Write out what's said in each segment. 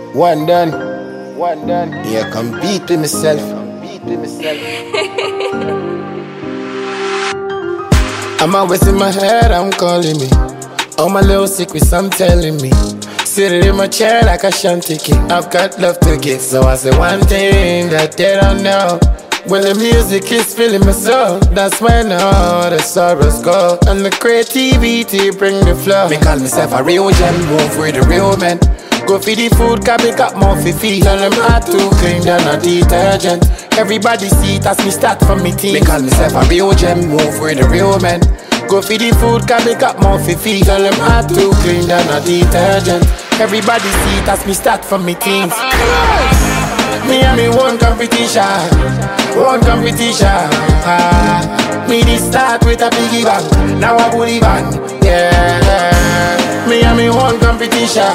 One done. Yeah, compete with myself. I'm always in my head, I'm calling me. All my little secrets, I'm telling me. Sitting in my chair like a shanty king. I've got love to give, so I say one thing that they don't know. When the music is filling my soul, that's when all the sorrows go. And the creativity bring the flow. Me call myself a real gem, move with the real men. Go feed the food, cause me got more for feed. Tell them hard to clean, they're not detergent. Everybody see it as me start from me team. Me call myself a real gem, move with the real men. Go feed the food, cause me got more for feed. Tell them hard to clean, they're not detergent. Everybody see it as me start from me teams. Me and me one competition. Me did start with a piggy bank, now a bully band. Yeah. Me and me one competition.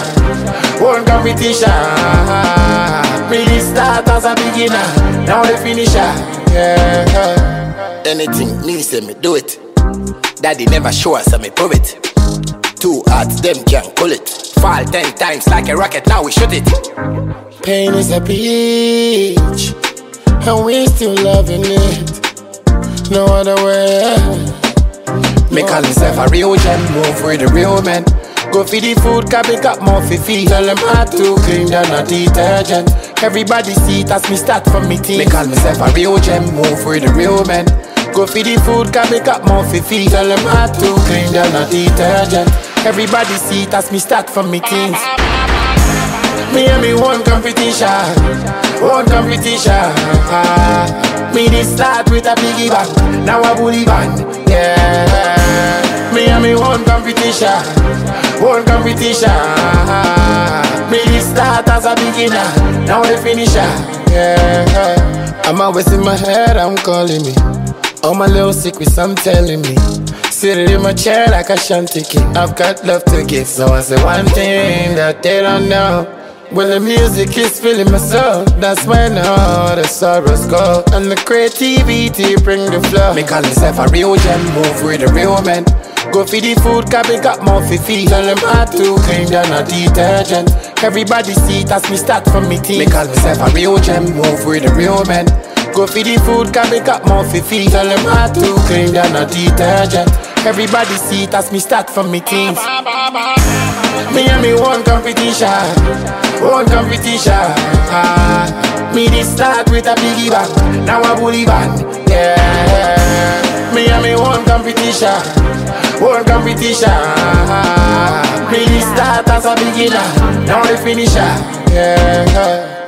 Me did start as a beginner, now the finisher. Yeah. Anything me say me do it. Daddy never show us, so me prove it. Two hearts, them can't pull it. Fall 10 times like a rocket, now we shoot it. Pain is a beach, and we still loving it. No other way. Me call myself a real gem, move with the real men. Go feed the food, cause me got more for feed. Tell them hard to clean, they're not detergent. Everybody see it as me start from me team. Me call myself a real gem, move with the real men. Go feed the food, cause me got more for feed. Tell them hard to clean, they're not detergent. Everybody see it as me start from me teams. Me and me one competition. Me did start with a piggy bank, now a bully band. Yeah. Me and me one competition. Me did start as a beginner, now the finisher. Yeah. I'm always in my head, I'm calling me. All my little secrets, I'm telling me. Sitting in my chair like a shanty king. I've got love to give, so I say one thing that they don't know. When the music is filling my soul, that's when all the sorrows go. And the creativity bring the flow. Me call myself a real gem, move with the real men. Go feed the food, cause me got more for feed. Tell them hard to clean, they're not detergent. Everybody see it as me start from me team. Me call myself a real gem, move with the real men. Go feed the food, cause me got more for feed. Tell them hard to clean, they're not detergent. Everybody see it as me start from me teams. Me and me one competition. Me did start with a piggy bank, now a bully band. Yeah. Me and me one competition. Me did start as a beginner, now the finisher. Yeah.